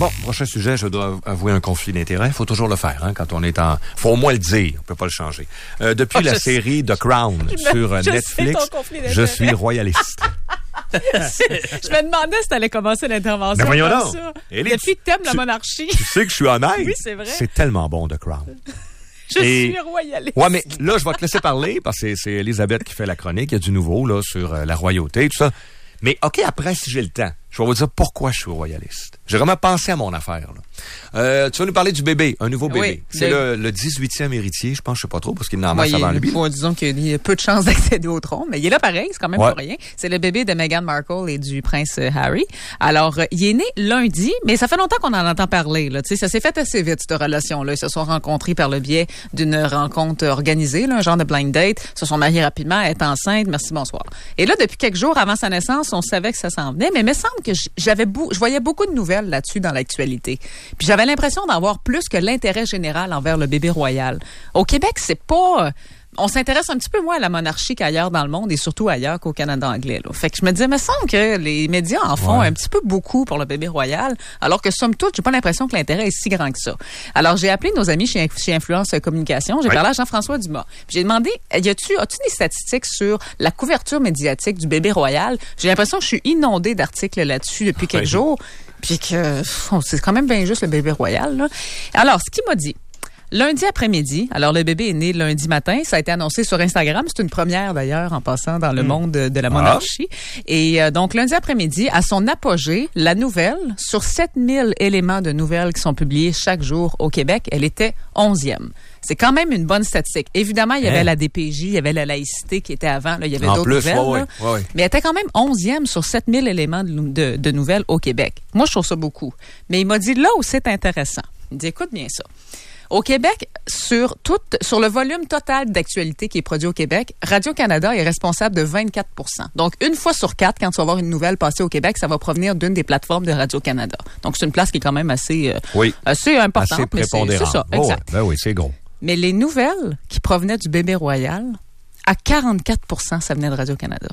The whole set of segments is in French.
Bon, prochain sujet, je dois avouer un conflit d'intérêts. Faut toujours le faire, quand on est en... Faut au moins le dire, on peut pas le changer. Depuis la série The Crown sur Netflix, je suis royaliste. Je me demandais si t'allais commencer l'intervention. Mais voyons donc. Depuis que t'aimes la monarchie. Tu sais que je suis honnête. Oui, c'est vrai. C'est tellement bon, The Crown. Je suis royaliste. Ouais, mais là, je vais te laisser parler parce que c'est Elisabeth qui fait la chronique. Il y a du nouveau, là, sur la royauté, tout ça. Mais, OK, après, si j'ai le temps, je vais vous dire pourquoi je suis royaliste. J'ai vraiment pensé à mon affaire, là. Tu vas nous parler du bébé, un nouveau bébé. Oui, c'est le 18e héritier, je pense, je sais pas trop, parce qu'il n'en masse avant lui. Disons qu'il y a peu de chances d'accéder au trône, mais il est là pareil, c'est quand même pas rien. C'est le bébé de Meghan Markle et du prince Harry. Alors, il est né lundi, mais ça fait longtemps qu'on en entend parler, là. Tu sais, ça s'est fait assez vite, cette relation-là. Ils se sont rencontrés par le biais d'une rencontre organisée, là, un genre de blind date. Ils se sont mariés rapidement, elle est enceinte, merci, bonsoir. Et là, depuis quelques jours avant sa naissance, on savait que ça s'en venait, mais il me semble que je voyais beaucoup de nouvelles là-dessus dans l'actualité. Puis j'avais l'impression d'avoir plus que l'intérêt général envers le bébé royal. Au Québec, c'est pas... on s'intéresse un petit peu moins à la monarchie qu'ailleurs dans le monde et surtout ailleurs qu'au Canada anglais, là. Fait que je me disais, il me semble que les médias en font un petit peu beaucoup pour le bébé royal, alors que somme toute, j'ai pas l'impression que l'intérêt est si grand que ça. Alors, j'ai appelé nos amis chez Influence Communication, j'ai parlé à Jean-François Dumas. J'ai demandé, as-tu des statistiques sur la couverture médiatique du bébé royal? J'ai l'impression que je suis inondée d'articles là-dessus depuis quelques jours, puis que c'est quand même bien juste le bébé royal, là. Alors, ce qu'il m'a dit, lundi après-midi, alors le bébé est né lundi matin, ça a été annoncé sur Instagram, c'est une première d'ailleurs en passant dans le monde de la monarchie. Et donc lundi après-midi, à son apogée, la nouvelle, sur 7000 éléments de nouvelles qui sont publiés chaque jour au Québec, elle était 11e. C'est quand même une bonne statistique. Évidemment, il y avait la DPJ, il y avait la laïcité qui était avant, là, il y avait d'autres nouvelles. Mais elle était quand même 11e sur 7000 éléments de nouvelles au Québec. Moi, je trouve ça beaucoup. Mais il m'a dit là où c'est intéressant. Il dit, écoute bien ça. Au Québec, sur le volume total d'actualité qui est produit au Québec, Radio-Canada est responsable de 24 %. Donc, une fois sur 4, quand tu vas voir une nouvelle passer au Québec, ça va provenir d'une des plateformes de Radio-Canada. Donc, c'est une place qui est quand même assez importante. Assez prépondérante. C'est ça, exact. Ben oui, c'est gros. Mais les nouvelles qui provenaient du bébé royal, à 44 % ça venait de Radio-Canada.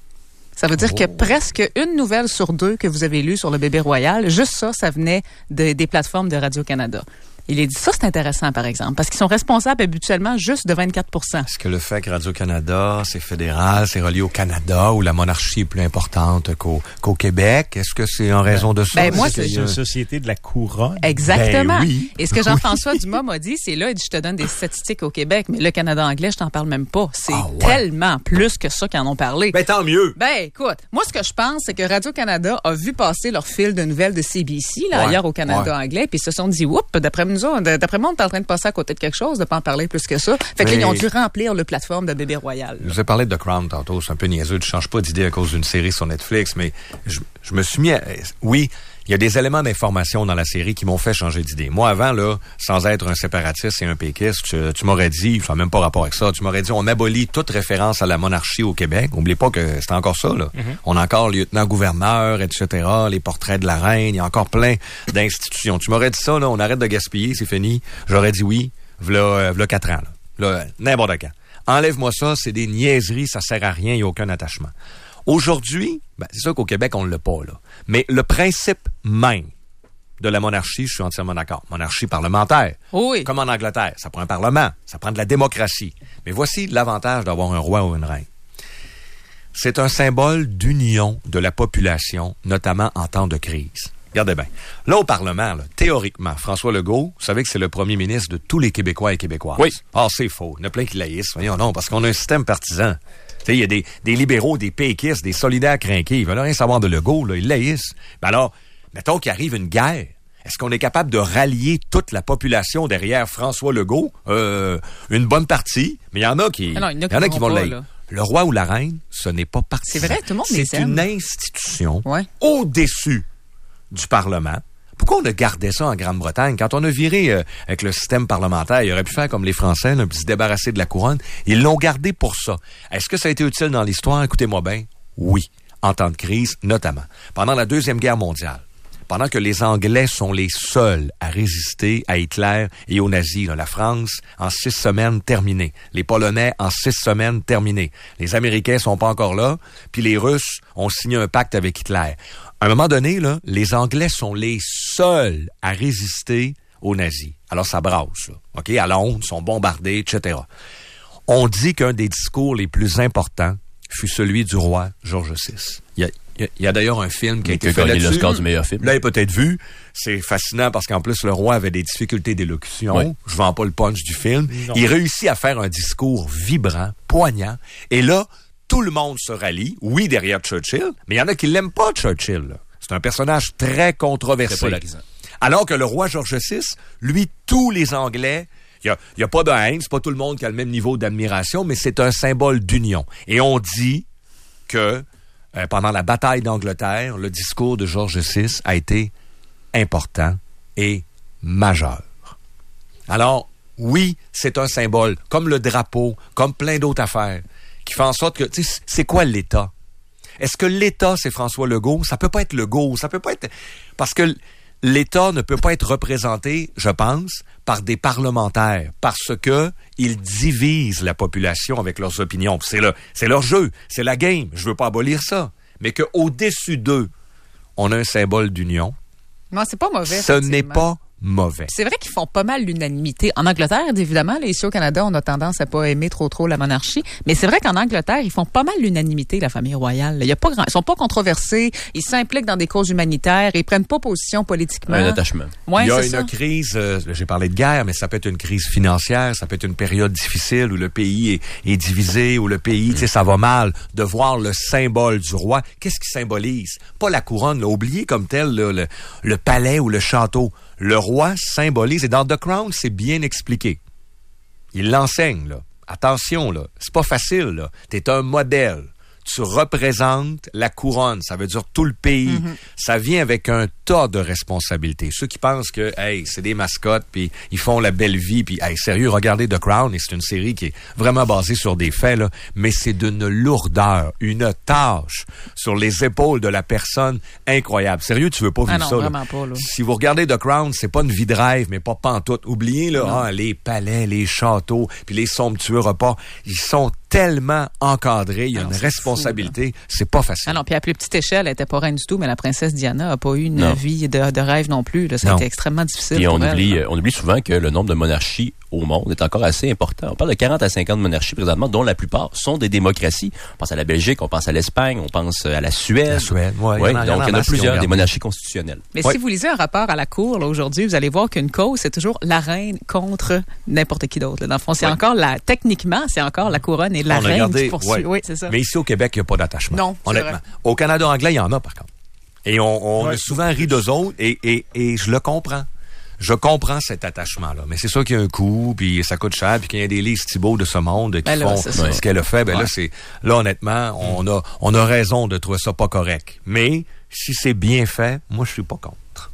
Ça veut dire que presque une nouvelle sur deux que vous avez lue sur le bébé royal, juste ça venait des plateformes de Radio-Canada. Il a dit ça, c'est intéressant, par exemple, parce qu'ils sont responsables habituellement juste de 24 %. Est-ce que le fait que Radio-Canada, c'est fédéral, c'est relié au Canada, où la monarchie est plus importante qu'au Québec? Est-ce que c'est en raison de ça? Moi, c'est une société de la couronne. Exactement. Ben oui. Et ce que Jean-François Dumas m'a dit, c'est là, il dit, je te donne des statistiques au Québec, mais le Canada anglais, je t'en parle même pas. C'est tellement plus que ça qu'ils en ont parlé. Ben, tant mieux. Ben, écoute, moi, ce que je pense, c'est que Radio-Canada a vu passer leur fil de nouvelles de CBC, là, ailleurs au Canada anglais, puis ils se sont dit, oups, d'après moi, on est en train de passer à côté de quelque chose, de pas en parler plus que ça. Fait que là, ils ont dû remplir le plateforme de bébé royal. Je vous ai parlé de The Crown tantôt, c'est un peu niaiseux, je change pas d'idée à cause d'une série sur Netflix, mais je me suis mis à... Oui, il y a des éléments d'information dans la série qui m'ont fait changer d'idée. Moi, avant, là, sans être un séparatiste et un péquiste, tu m'aurais dit, ça n'a même pas rapport avec ça, tu m'aurais dit, on abolit toute référence à la monarchie au Québec. N'oubliez pas que c'est encore ça, là. On a encore lieutenant-gouverneur, etc., les portraits de la reine, il y a encore plein d'institutions. Tu m'aurais dit ça, là, on arrête de gaspiller, c'est fini. J'aurais dit oui, v'là 4 ans, là. N'importe quand. Enlève-moi ça, c'est des niaiseries, ça sert à rien, il n'y a aucun attachement. Aujourd'hui, c'est sûr qu'au Québec, on ne l'a pas, là. Mais le principe même de la monarchie, je suis entièrement d'accord. Monarchie parlementaire. Oui. Comme en Angleterre. Ça prend un parlement. Ça prend de la démocratie. Mais voici l'avantage d'avoir un roi ou une reine. C'est un symbole d'union de la population, notamment en temps de crise. Regardez bien. Là, au Parlement, là, théoriquement, François Legault, vous savez que c'est le premier ministre de tous les Québécois et Québécoises. Oui. Ah, c'est faux. Il y en a plein qui laïssent. Voyons non, parce qu'on a un système partisan. Il y a des libéraux, des péquistes, des solidaires crinqués. Ils veulent rien savoir de Legault, là. Ils laïssent. Ben alors, mettons qu'il arrive une guerre. Est-ce qu'on est capable de rallier toute la population derrière François Legault? Une bonne partie, mais il y en a qui, vont laïr. Le roi ou la reine, ce n'est pas partisan. C'est vrai, tout le monde les aime. C'est une institution au-dessus du Parlement. Pourquoi on a gardé ça en Grande-Bretagne? Quand on a viré avec le système parlementaire, il aurait pu faire comme les Français, là, puis se débarrasser de la couronne. Ils l'ont gardé pour ça. Est-ce que ça a été utile dans l'histoire? Écoutez-moi bien. Oui. En temps de crise, notamment. Pendant la Deuxième Guerre mondiale, pendant que les Anglais sont les seuls à résister à Hitler et aux nazis, là, la France, en 6 semaines, terminée. Les Polonais, en 6 semaines, terminée. Les Américains sont pas encore là, puis les Russes ont signé un pacte avec Hitler. À un moment donné, là, les Anglais sont les seuls à résister aux nazis. Alors, ça brasse, là. OK? À Londres, ils sont bombardés, etc. On dit qu'un des discours les plus importants fut celui du roi George VI. Il y a d'ailleurs un film qui a été fait là-dessus. l'Oscar du meilleur film. Vous l'avez peut-être vu. C'est fascinant parce qu'en plus, le roi avait des difficultés d'élocution. Oui. Je vends pas le punch du film. Non. Il réussit à faire un discours vibrant, poignant. Et là, tout le monde se rallie. Oui, derrière Churchill, mais il y en a qui l'aiment pas, Churchill. Là. C'est un personnage très controversé. Très polarisant. Alors que le roi George VI, lui, tous les Anglais... Il y a pas de haine, c'est pas tout le monde qui a le même niveau d'admiration, mais c'est un symbole d'union. Et on dit que pendant la bataille d'Angleterre, le discours de George VI a été important et majeur. Alors, oui, c'est un symbole, comme le drapeau, comme plein d'autres affaires, qui fait en sorte que, tu sais, c'est quoi l'État? Est-ce que l'État, c'est François Legault? Ça peut pas être Legault, ça peut pas être... Parce que l'État ne peut pas être représenté, je pense, par des parlementaires, parce que ils divisent la population avec leurs opinions. C'est leur jeu, c'est la game. Je veux pas abolir ça. Mais qu'au-dessus d'eux, on a un symbole d'union. Non, c'est pas mauvais. Ce n'est pas mauvais. C'est vrai qu'ils font pas mal l'unanimité. En Angleterre, évidemment, là, ici au Canada, on a tendance à pas aimer trop la monarchie. Mais c'est vrai qu'en Angleterre, ils font pas mal l'unanimité, la famille royale. Il y a pas ils sont pas controversés. Ils s'impliquent dans des causes humanitaires. Ils prennent pas position politiquement. Un attachement. Ouais, il y a une crise, j'ai parlé de guerre, mais ça peut être une crise financière, ça peut être une période difficile où le pays est divisé, où le pays, tu sais, ça va mal. De voir le symbole du roi. Qu'est-ce qui symbolise? Pas la couronne, là, oublié comme tel, là, le palais ou le château. Le roi symbolise, et dans The Crown, c'est bien expliqué. Il l'enseigne, là. Attention, là. C'est pas facile, là. T'es un modèle. Tu représentes la couronne. Ça veut dire tout le pays. Mm-hmm. Ça vient avec un tas de responsabilités. Ceux qui pensent que, hey, c'est des mascottes, puis ils font la belle vie, puis, hey, sérieux, regardez The Crown, et c'est une série qui est vraiment basée sur des faits, là, mais c'est d'une lourdeur, une tâche sur les épaules de la personne incroyable. Sérieux, tu veux pas vivre ça, vraiment pas, là. Si vous regardez The Crown, c'est pas une vie de rêve, mais pas pantoute. Oubliez, là, les palais, les châteaux, puis les somptueux repas, ils sont tellement encadrés, il y a une responsabilité, c'est pas facile. Ah non, puis à plus petite échelle, elle était pas reine du tout, mais la princesse Diana a pas eu une vie de rêve non plus. Là. Ça a été extrêmement difficile. Et on oublie souvent que le nombre de monarchies au monde est encore assez important. On parle de 40 à 50 monarchies présentement, dont la plupart sont des démocraties. On pense à la Belgique, on pense à l'Espagne, on pense à la Suède. La Suède, oui. Donc, il y en a plusieurs, des monarchies constitutionnelles. Mais si vous lisez un rapport à la Cour là, aujourd'hui, vous allez voir qu'une cause, c'est toujours la reine contre n'importe qui d'autre. Là. Dans le fond, c'est encore techniquement, c'est encore la couronne et la reine qui poursuit. Oui, c'est ça. Mais ici au Québec, il n'y a pas d'attachement. Non, honnêtement. Au Canada anglais, il y en a par contre. Et on a souvent ri d'eux autres et je le comprends. Je comprends cet attachement-là. Mais c'est sûr qu'il y a un coût, puis ça coûte cher, puis qu'il y a des Lise Thibault de ce monde qui font ce qu'elle a fait. Là, honnêtement, on a raison de trouver ça pas correct. Mais si c'est bien fait, moi, je suis pas contre.